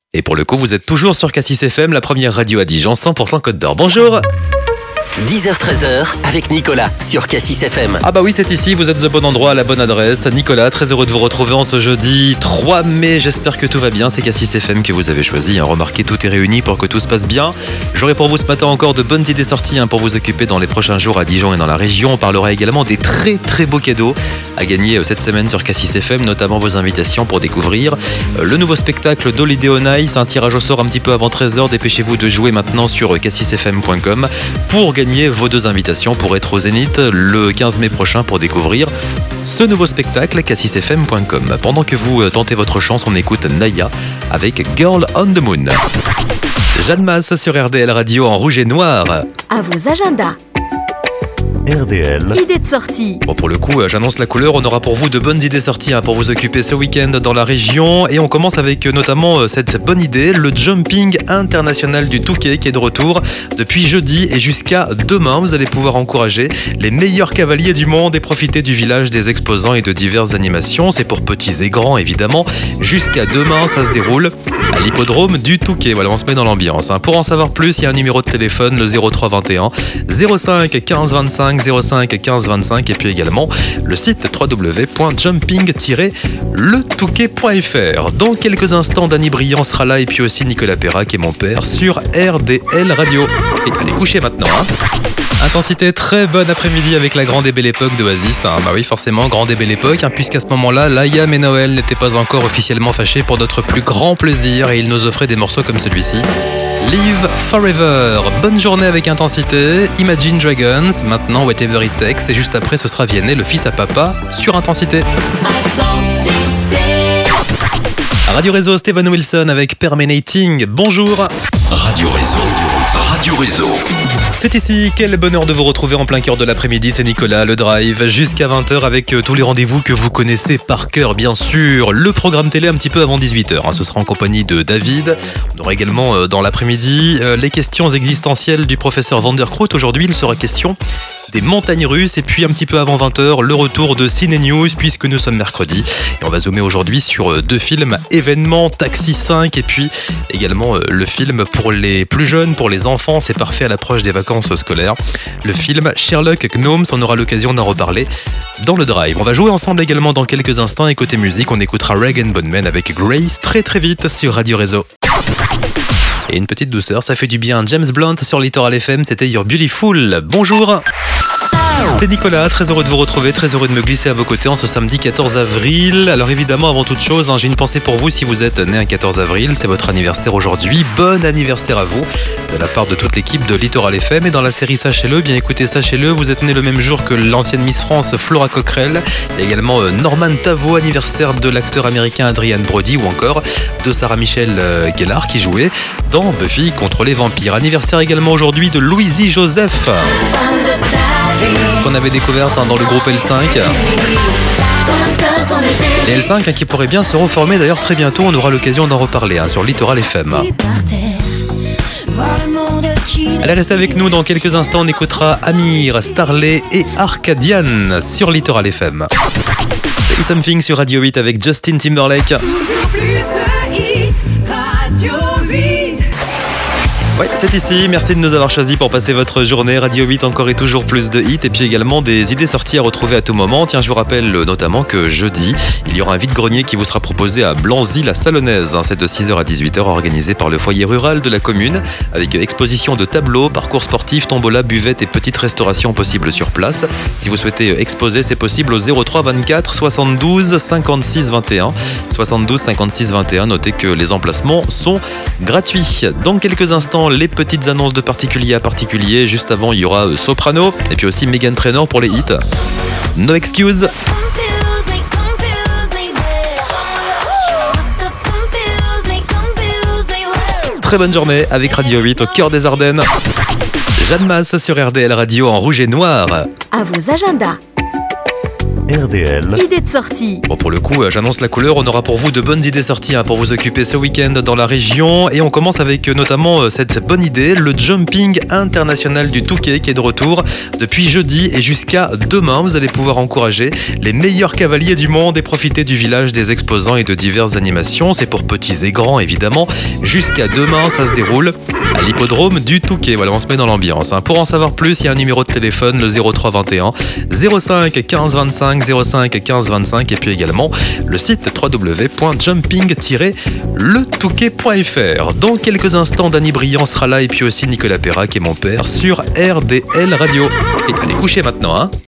Et pour le coup, vous êtes toujours sur Cassis FM, la première radio à Dijon, 100% Côte d'Or. Bonjour. 10h-13h avec Nicolas sur Cassis FM. Ah bah oui, c'est ici, vous êtes au bon endroit, à la bonne adresse. Nicolas, très heureux de vous retrouver en ce jeudi 3 mai. J'espère que tout va bien, c'est Cassis FM que vous avez choisi. Remarquez, tout est réuni pour que tout se passe bien. J'aurai pour vous ce matin encore de bonnes idées sorties pour vous occuper dans les prochains jours à Dijon et dans la région. On parlera également des très très beaux cadeaux à gagner cette semaine sur Cassis FM, notamment vos invitations pour découvrir le nouveau spectacle d'Holiday on Ice. Un tirage au sort un petit peu avant 13h. Dépêchez-vous de jouer maintenant sur cassisfm.com pour gagner vos 2 invitations pour être au Zénith le 15 mai prochain pour découvrir ce nouveau spectacle, cassisfm.com. Pendant que vous tentez votre chance, on écoute Naya avec Girl on the Moon. Jeanne Masse sur RDL Radio en rouge et noir. À vos agendas. RDL. Idée de sortie. Bon, pour le coup, j'annonce la couleur. On aura pour vous de bonnes idées sorties pour vous occuper ce week-end dans la région. Et on commence avec notamment cette bonne idée, le Jumping International du Touquet qui est de retour depuis jeudi et jusqu'à demain. Vous allez pouvoir encourager les meilleurs cavaliers du monde et profiter du village des exposants et de diverses animations. C'est pour petits et grands évidemment. Jusqu'à demain, ça se déroule à l'hippodrome du Touquet. Voilà, on se met dans l'ambiance. Pour en savoir plus, il y a un numéro de téléphone, le 03 21 05 15 25 05 15 25 et puis également le site www.jumping-letouquet.fr. Dans quelques instants, Dany Briand sera là et puis aussi Nicolas Perrac et mon père sur RDL Radio. Et allez coucher maintenant. Intensité, très bonne après-midi avec la grande et belle époque d'Oasis. Bah oui, forcément, grande et belle époque, puisqu'à ce moment-là, Liam et Noël n'étaient pas encore officiellement fâchés pour notre plus grand plaisir et ils nous offraient des morceaux comme celui-ci. Live Forever. Bonne journée avec Intensité. Imagine Dragons. Maintenant, Whatever It Takes. Et juste après, ce sera Vianney, le fils à papa, sur Intensité. Radio Réseau, Steven Wilson avec Permeating. Bonjour. Radio Réseau. Radio Réseau. C'est ici, quel bonheur de vous retrouver en plein cœur de l'après-midi, c'est Nicolas, le Drive, jusqu'à 20h avec tous les rendez-vous que vous connaissez par cœur, bien sûr. Le programme télé un petit peu avant 18h, ce sera en compagnie de David. On aura également dans l'après-midi les questions existentielles du professeur Van der Kroot. Aujourd'hui, il sera question des montagnes russes et puis un petit peu avant 20h, le retour de Ciné News puisque nous sommes mercredi. Et on va zoomer aujourd'hui sur 2 films événements, Taxi 5 et puis également le film pour les plus jeunes, pour les enfants, c'est parfait à l'approche des vacances scolaires. Le film Sherlock Gnomes, on aura l'occasion d'en reparler dans le Drive. On va jouer ensemble également dans quelques instants et côté musique, on écoutera Rag & Bone Man avec Grace très très vite sur Radio Réseau. Et une petite douceur, ça fait du bien. James Blunt sur Littoral FM, c'était You're Beautiful. Bonjour. C'est Nicolas, très heureux de vous retrouver, très heureux de me glisser à vos côtés en ce samedi 14 avril. Alors évidemment, avant toute chose, j'ai une pensée pour vous si vous êtes né un 14 avril, c'est votre anniversaire aujourd'hui. Bon anniversaire à vous, de la part de toute l'équipe de Littoral FM. Et dans la série Sachez-le, bien écoutez, sachez-le, vous êtes né le même jour que l'ancienne Miss France Flora Coquerel. Il y a également Norman Tavo, anniversaire de l'acteur américain Adrian Brody ou encore de Sarah Michelle Gellar qui jouait dans Buffy contre les vampires. Anniversaire également aujourd'hui de Louisie Joseph, qu'on avait découverte dans le groupe L5. Et L5 qui pourrait bien se reformer d'ailleurs très bientôt, on aura l'occasion d'en reparler sur Littoral FM. Allez, restez avec nous, dans quelques instants on écoutera Amir, Starley et Arcadian sur Littoral FM. Say Something sur Radio 8 avec Justin Timberlake. Ouais, c'est ici, merci de nous avoir choisis pour passer votre journée. Radio 8, encore et toujours plus de hits et puis également des idées sorties à retrouver à tout moment. Tiens, je vous rappelle notamment que jeudi, il y aura un vide-grenier qui vous sera proposé à Blanzy-la-Salonnaise. C'est de 6h à 18h, organisé par le foyer rural de la commune, avec exposition de tableaux, parcours sportifs, tombola, buvette et petite restauration possible sur place. Si vous souhaitez exposer, c'est possible au 03 24 72 56 21. 72 56 21, notez que les emplacements sont gratuits. Dans quelques instants, les petites annonces de particulier à particulier. Juste avant, il y aura Soprano et puis aussi Meghan Trainor pour les hits. No Excuse. Très bonne journée avec Radio 8 au cœur des Ardennes. Jeanne Masse sur RDL Radio en rouge et noir. À vos agendas. RDL. Idée de sortie. Bon, pour le coup, j'annonce la couleur, on aura pour vous de bonnes idées sorties pour vous occuper ce week-end dans la région. Et on commence avec notamment cette bonne idée, le Jumping International du Touquet qui est de retour depuis jeudi et jusqu'à demain. Vous allez pouvoir encourager les meilleurs cavaliers du monde et profiter du village des exposants et de diverses animations. C'est pour petits et grands évidemment. Jusqu'à demain, ça se déroule à l'hippodrome du Touquet. Voilà, on se met dans l'ambiance. Pour en savoir plus, il y a un numéro de téléphone, le 03 21 05 15 25 05 15 25 et puis également le site www.jumping-letouquet.fr. Dans quelques instants, Dany Briand sera là et puis aussi Nicolas Perrac et mon père sur RDL Radio. Et allez coucher maintenant,